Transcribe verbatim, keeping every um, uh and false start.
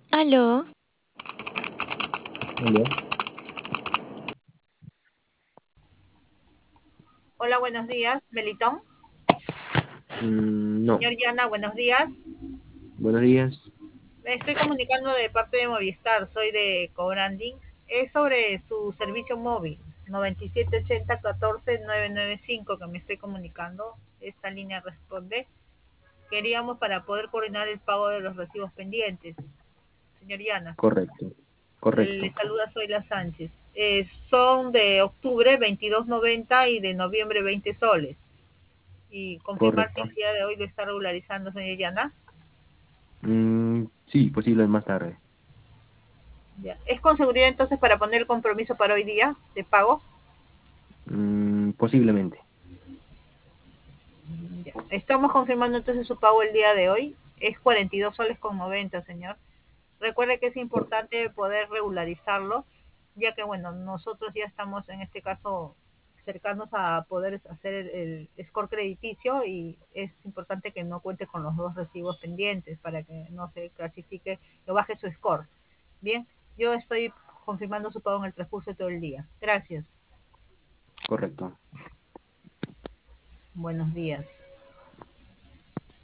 Aló, Aló. Hola, buenos días, Melitón. Mm, no. Señor Yana, buenos días. Buenos días. Me estoy comunicando de parte de Movistar, soy de Cobranding. Es sobre su servicio móvil, noventa y siete ochenta catorce novecientos noventa y cinco que me estoy comunicando. Esta línea responde. Queríamos para poder coordinar el pago de los recibos pendientes. Señor Yana, Correcto. le Correcto. saluda Zoila Sánchez. Eh, son de octubre veintidós noventa y de noviembre veinte soles. Y confirmar si Correcto. el día de hoy lo está regularizando, señor Yana. Mm, sí, posible más tarde. Ya. ¿Es con seguridad entonces para poner el compromiso para hoy día de pago? Mm, posiblemente. Ya. Estamos confirmando entonces su pago el día de hoy. Es cuarenta y dos soles con noventa, señor. Recuerde que es Cor- importante poder regularizarlo, ya que, bueno, nosotros ya estamos en este caso cercanos a poder hacer el, el score crediticio y es importante que no cuente con los dos recibos pendientes para que no se clasifique o baje su score. Bien, yo estoy confirmando su pago en el transcurso de todo el día. Gracias. correcto. Buenos días.